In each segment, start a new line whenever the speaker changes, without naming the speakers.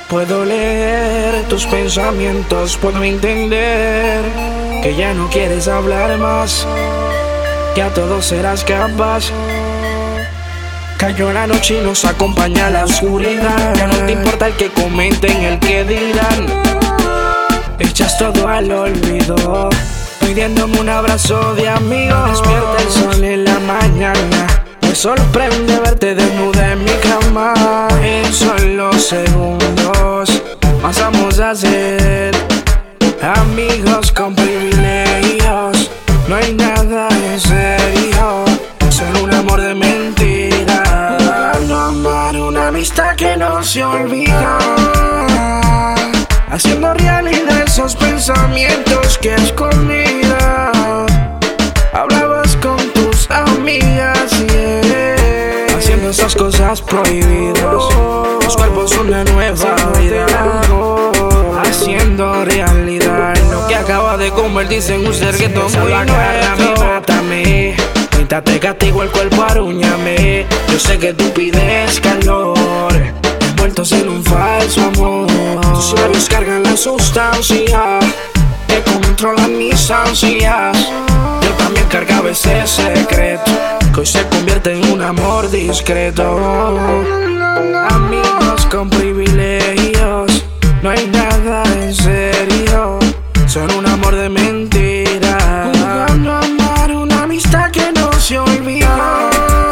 Puedo leer tus pensamientos, puedo entender que ya no quieres hablar más, que a todo serás capaz. Cayó la noche y nos acompaña la oscuridad. Ya no te importa el que comenten, el que dirán. Echas todo al olvido, pidiéndome un abrazo de amigo. Despierta el sol en la mañana, me sorprende verte desnuda en mi cama. En solo segundos pasamos a ser amigos con privilegios. No hay nada en serio, solo un amor de mentira. No amar una amistad que no se olvida, haciendo realidad esos pensamientos que escondida hablabas con tus amigas, yeah. Haciendo esas cosas prohibidas, los cuerpos una nueva vida, haciendo realidad lo que acaba de convertirse en un ser que todo muy nuevo. Mátame, te castigo el cuerpo, arúñame. Yo sé que tú pides calor, envueltos en un falso amor. Tus labios cargan la sustancia que controla mis ansias. Yo también cargaba ese secreto que hoy se convierte en un amor discreto. Amigos con privilegios, no hay nada en serio, son un amor de mentira. Jugando a amar una amistad que no se olvida,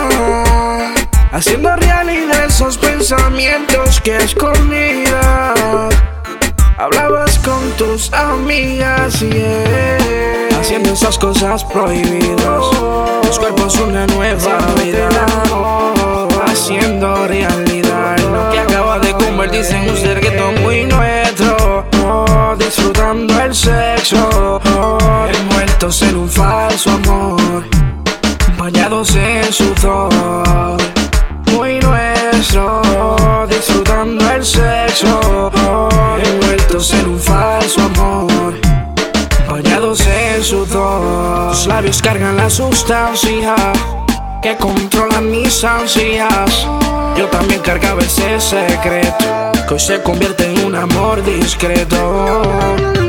haciendo realidad esos pensamientos que escondida hablabas con tus amigas, yeah. Haciendo esas cosas prohibidas, los cuerpos una nueva vida, haciendo realidad lo que acaba de convertirse en un ser que todo muy nuestro. Disfrutando el sexo, envueltos en un falso amor, bañados en sudor, muy nuestro. Disfrutando el sexo, envueltos en un falso amor, bañados en sudor. Tus labios cargan la sustancia que controla mis ansias. Yo también cargaba ese secreto que hoy se convierte en un amor discreto.